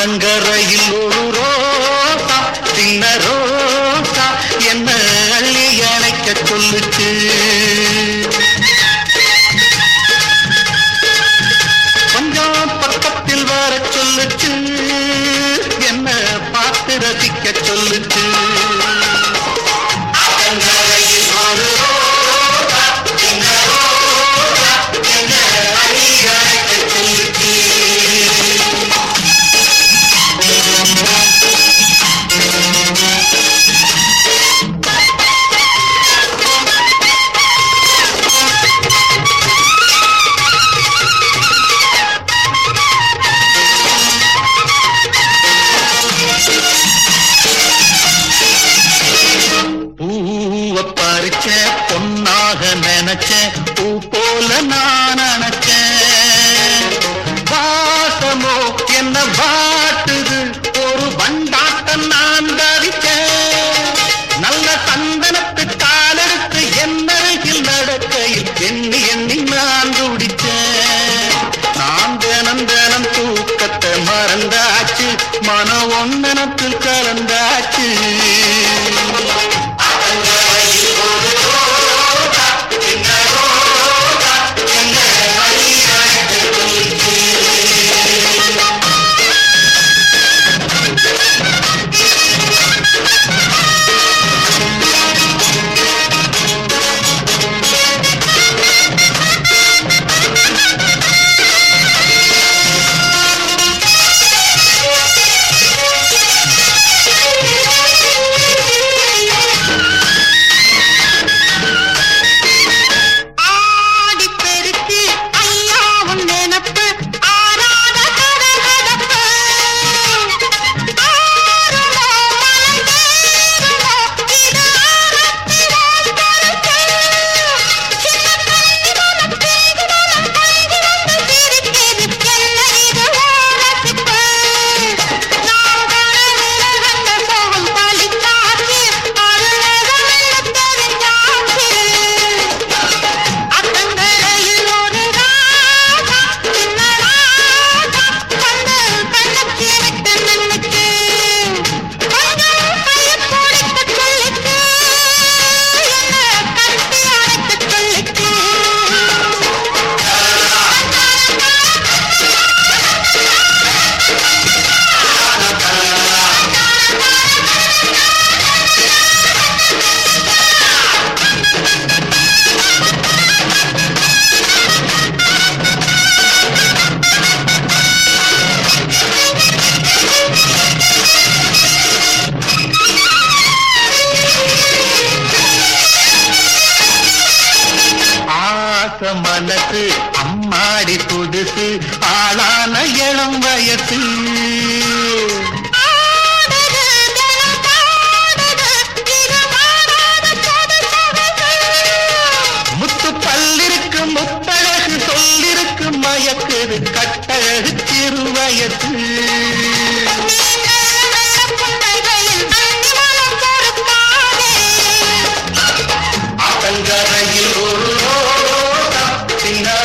ஆத்தங்கரையில் ஒரு ரோசா சின்ன ரோசா என்ன அள்ளி அணைக்க சொல்லுச்சு. கொஞ்சம் பக்கத்தில் வர சொல்லுச்சு, என்ன பார்த்து ரசிக்க சொல்லுச்சு. ஆத்தங்கரையில் ஒரு ரோசா சின்ன ரோசா என்ன அள்ளி அணைக்க சொல்லுச்சு. பொன்னாக நினைச்சேன், பூ போல நான் நினைச்சேன். வாசமோ என்ன வாட்டுது, ஒரு வண்டாட்டம் நான் தரிச்சேன். நல்ல சந்தனத்து காலெடுத்து என்னருகில் நடக்கையில் எண்ணி எண்ணி நான் துடிச்சேன். நான் தினம் தினம் தூக்கத்தை மறந்தாச்சு, மனம் ஒன்னனத்தில் கலந்தாச்சு. மனசு அம்மாடி புதுசு, ஆளான இளம் வயசு. முத்து பல்லிருக்கு முத்தழகு சொல்லிருக்கு மயக்குது கட்டழகு சிறு வயசு. ஆத்தங்கரையில் ஒரு ரோசா சின்ன